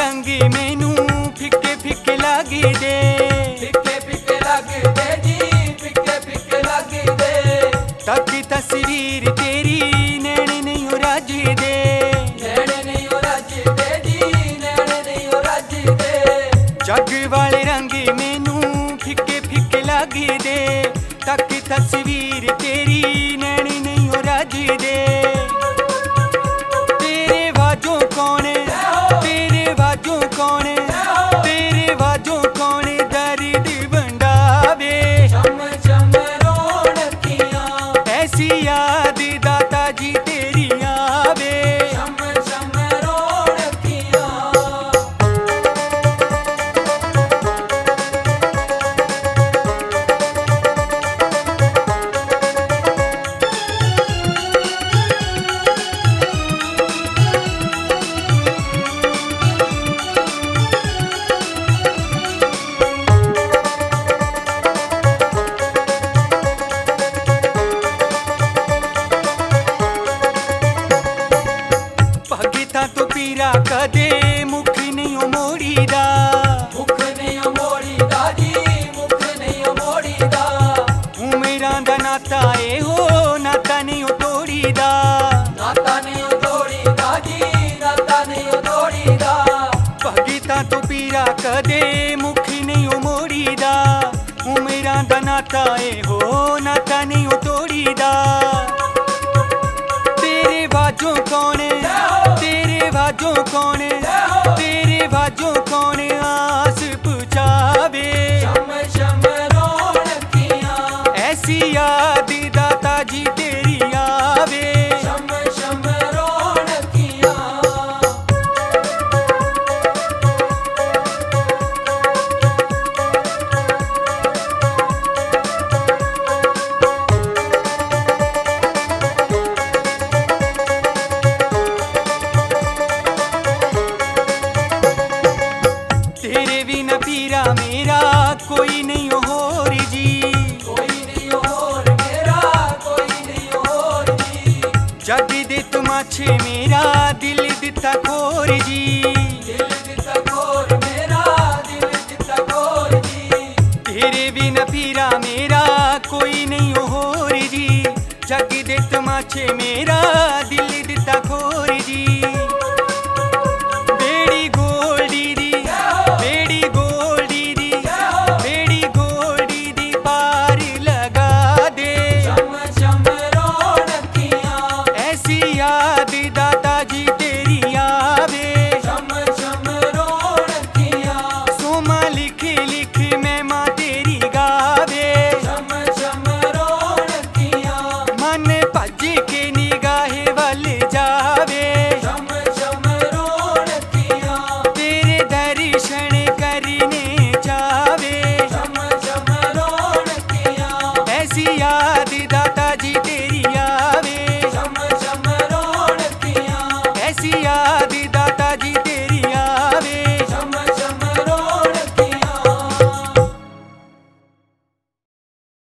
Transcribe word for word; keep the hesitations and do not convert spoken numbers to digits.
रंग मैनू फिक्के फिक्के लागे दे, फिक्के फिक्के लागे दे जी, फिक्के फिक्के लागे दे। ताकि तस्वीर तेरी नैन नहीं हो राजे दे, नैन नहीं हो राजे दे जी, नैन नहीं हो राजे दे। जग वाले रंग मैनू फिक्के फिक्के लागे दे, ताकि तस्वीर तेरी नैन नहीं हो राजे दे। तेरे वाजों कौन, तेरे वाजों कौन, तेरे वाजों कौन दर्द बंडावे। चम चम रौनकियां, ऐसी याद दाता जी तेरी आवे। चम चम रौनकियां। भगता तो पीरा कदे मुख नहीं ओ मोड़ी दा, मुख नहीं ओ मोड़ी दा जी, मुख नहीं ओ मोड़ी दा। उमेरां दा नाता ए हो नाता नहीं ओ तोड़ी दा। नाता नहीं ओ तोड़ी दा जी, नाता नहीं ओ तोड़ी दा। भगता तो पीरा कदे मुख नहीं ओ मोड़ी दा, उमेरां दा नाता ए हो नाता नहीं ओ तोड़ी दा। तेरे वाजों कौन, तेरे वाजों कौन, तेरे वाजों कौन आस पुचावे। चम चम रौनकियां, ऐसी याद दाता जी तेरी आवे। चम चम रौनकियां। तेरे बिना पीरा मेरा कोई नहीं होर जी, कोई नहीं और मेरा, कोई नहीं और जी। जग दे तमाशे मेरा दिल दिता खोर जी।